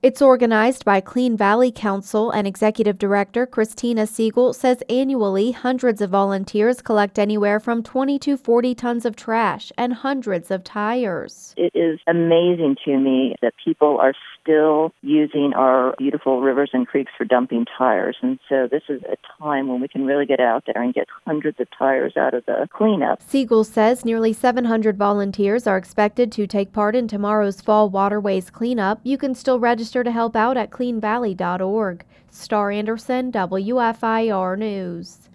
It's organized by Clean Valley Council, and Executive Director Christina Siegel says annually hundreds of volunteers collect anywhere from 20 to 40 tons of trash and hundreds of tires. It is amazing to me that people are still using our beautiful rivers and creeks for dumping tires. And so this is a time when we can really get out there and get hundreds of tires out of the cleanup. Siegel says nearly 700 volunteers are expected to take part in tomorrow's fall waterways cleanup. You can still register to help out at cleanvalley.org. Star Anderson, WFIR News.